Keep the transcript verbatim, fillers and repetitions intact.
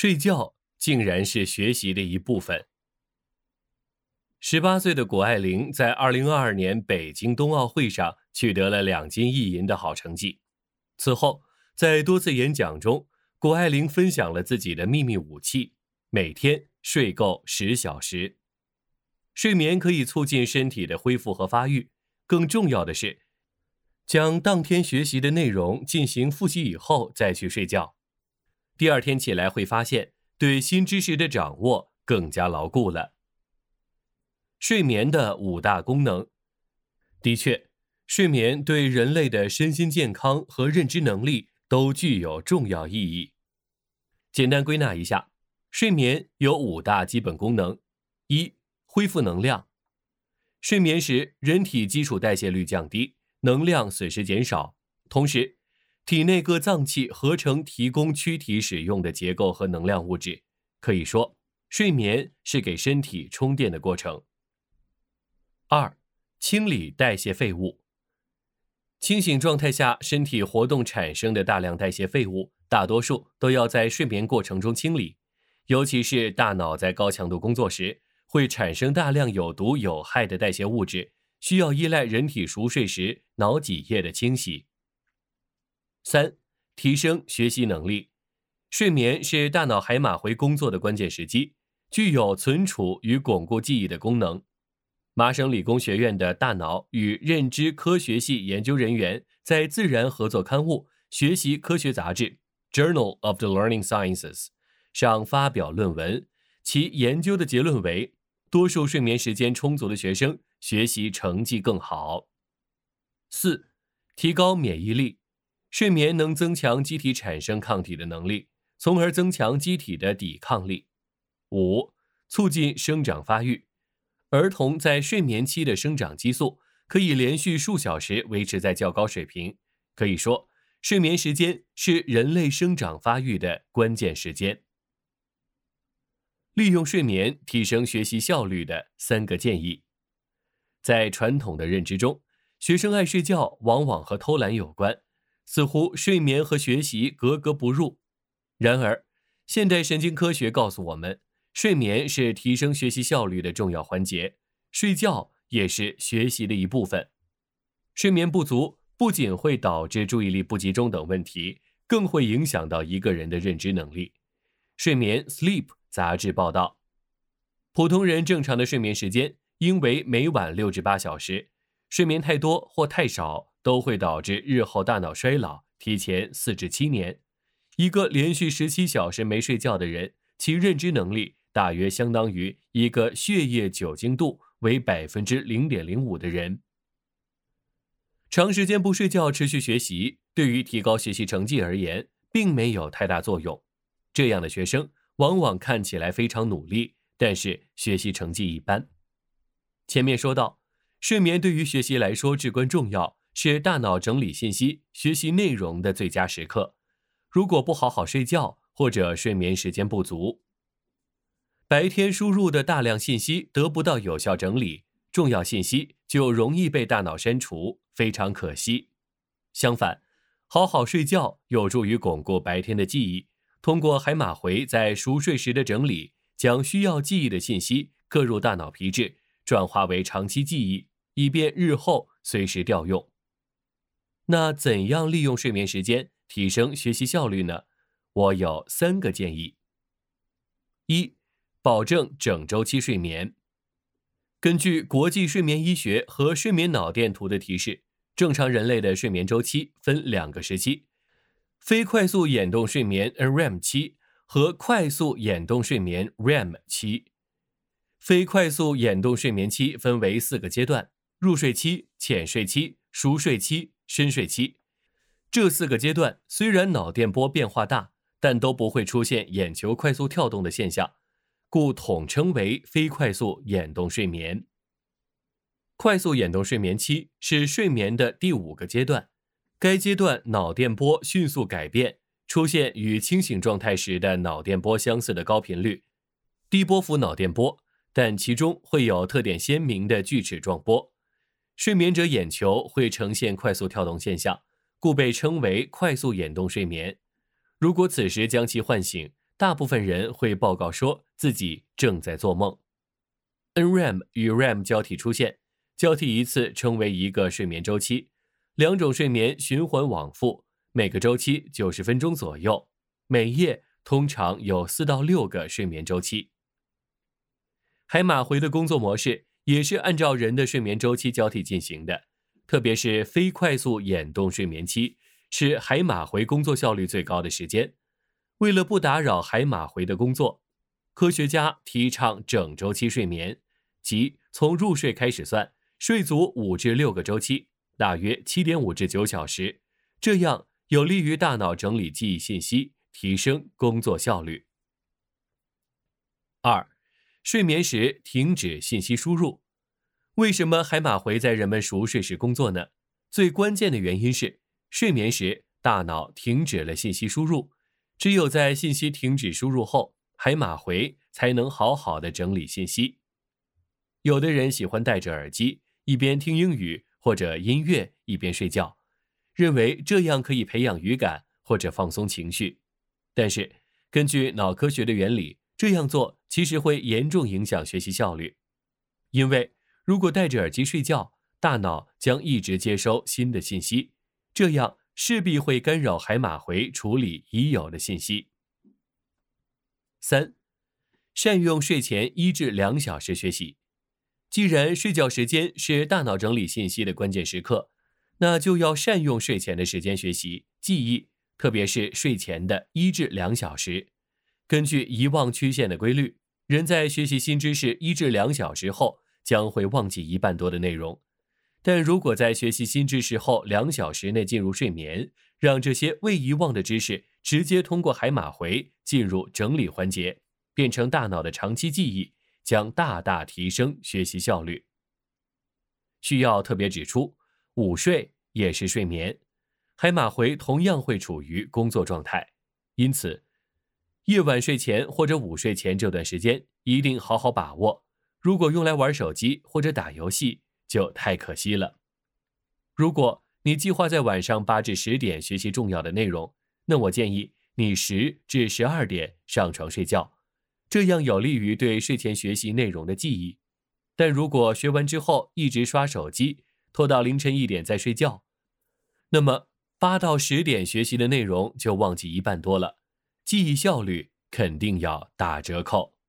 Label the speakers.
Speaker 1: 睡觉竟然是学习的一部分。十八岁的谷爱凌在二零二二年北京冬奥会上取得了两金一银的好成绩。此后，在多次演讲中，谷爱凌分享了自己的秘密武器：每天睡够十小时。睡眠可以促进身体的恢复和发育，更重要的是，将当天学习的内容进行复习以后再去睡觉。第二天起来会发现，对新知识的掌握更加牢固了。睡眠的五大功能。的确，睡眠对人类的身心健康和认知能力都具有重要意义。简单归纳一下，睡眠有五大基本功能。一、恢复能量。睡眠时，人体基础代谢率降低，能量损失减少，同时体内各脏器合成提供躯体使用的结构和能量物质，可以说，睡眠是给身体充电的过程。二、清理代谢废物。清醒状态下，身体活动产生的大量代谢废物，大多数都要在睡眠过程中清理，尤其是大脑在高强度工作时，会产生大量有毒有害的代谢物质，需要依赖人体熟睡时脑脊液的清洗。三、提升学习能力。睡眠是大脑海马回工作的关键时期，具有存储与巩固记忆的功能。麻省理工学院的大脑与认知科学系研究人员在自然合作刊物《学习科学杂志》（Journal of the Learning Sciences） 上发表论文，其研究的结论为，多数睡眠时间充足的学生学习成绩更好。四、提高免疫力。睡眠能增强机体产生抗体的能力，从而增强机体的抵抗力。五、促进生长发育。儿童在睡眠期的生长激素可以连续数小时维持在较高水平，可以说，睡眠时间是人类生长发育的关键时间。利用睡眠提升学习效率的三个建议。在传统的认知中，学生爱睡觉往往和偷懒有关，似乎睡眠和学习格格不入。然而，现代神经科学告诉我们，睡眠是提升学习效率的重要环节，睡觉也是学习的一部分。睡眠不足不仅会导致注意力不集中等问题，更会影响到一个人的认知能力。睡眠 Sleep 杂志报道，普通人正常的睡眠时间应为每晚六至八小时，睡眠太多或太少都会导致日后大脑衰老提前四至七年。一个连续十七小时没睡觉的人，其认知能力大约相当于一个血液酒精度为 百分之零点零五 的人。长时间不睡觉持续学习，对于提高学习成绩而言，并没有太大作用。这样的学生往往看起来非常努力，但是学习成绩一般。前面说到，睡眠对于学习来说至关重要，是大脑整理信息、学习内容的最佳时刻。如果不好好睡觉，或者睡眠时间不足，白天输入的大量信息得不到有效整理，重要信息就容易被大脑删除，非常可惜。相反，好好睡觉有助于巩固白天的记忆，通过海马回在熟睡时的整理，将需要记忆的信息刻入大脑皮质，转化为长期记忆，以便日后随时调用。那怎样利用睡眠时间提升学习效率呢？我有三个建议。一、保证整周期睡眠。根据国际睡眠医学和睡眠脑电图的提示，正常人类的睡眠周期分两个时期：非快速眼动睡眠 N R E M 期和快速眼动睡眠 R E M 期。非快速眼动睡眠期分为四个阶段：入睡期、浅睡期、熟睡期、深睡期。这四个阶段虽然脑电波变化大，但都不会出现眼球快速跳动的现象，故统称为非快速眼动睡眠。快速眼动睡眠期是睡眠的第五个阶段，该阶段脑电波迅速改变，出现与清醒状态时的脑电波相似的高频率，低波幅脑电波，但其中会有特点鲜明的锯齿状波。睡眠者眼球会呈现快速跳动现象，故被称为快速眼动睡眠。如果此时将其唤醒， 大部分人会报告说自己正在做梦。N R E M 与 R E M 交替出现，交替一次称为一个睡眠周期，两种睡眠循环往复，每个周期九十分钟左右，每夜通常有四到六个睡眠周期。海马回的工作模式也是按照人的睡眠周期交替进行的，特别是非快速眼动睡眠期是海马回工作效率最高的时间。为了不打扰海马回的工作，科学家提倡整周期睡眠，即从入睡开始算，睡足五至六个周期，大约 七点五至九小时，这样有利于大脑整理记忆信息，提升工作效率。二、睡眠时停止信息输入。为什么海马回在人们熟睡时工作呢？最关键的原因是，睡眠时大脑停止了信息输入，只有在信息停止输入后，海马回才能好好的整理信息。有的人喜欢戴着耳机，一边听英语或者音乐一边睡觉，认为这样可以培养语感或者放松情绪。但是根据脑科学的原理，这样做其实会严重影响学习效率。因为如果戴着耳机睡觉，大脑将一直接收新的信息，这样势必会干扰海马回处理已有的信息。三、善用睡前一至两小时学习。既然睡觉时间是大脑整理信息的关键时刻，那就要善用睡前的时间学习、记忆，特别是睡前的一至两小时。根据遗忘曲线的规律，人在学习新知识一至两小时后，将会忘记一半多的内容。但如果在学习新知识后两小时内进入睡眠，让这些未遗忘的知识直接通过海马回进入整理环节，变成大脑的长期记忆，将大大提升学习效率。需要特别指出，午睡也是睡眠，海马回同样会处于工作状态，因此夜晚睡前或者午睡前这段时间一定好好把握，如果用来玩手机或者打游戏就太可惜了。如果你计划在晚上八至十点学习重要的内容，那我建议你十至十二点上床睡觉，这样有利于对睡前学习内容的记忆。但如果学完之后一直刷手机，拖到凌晨一点再睡觉，那么八到十点学习的内容就忘记一半多了，记忆效率肯定要打折扣。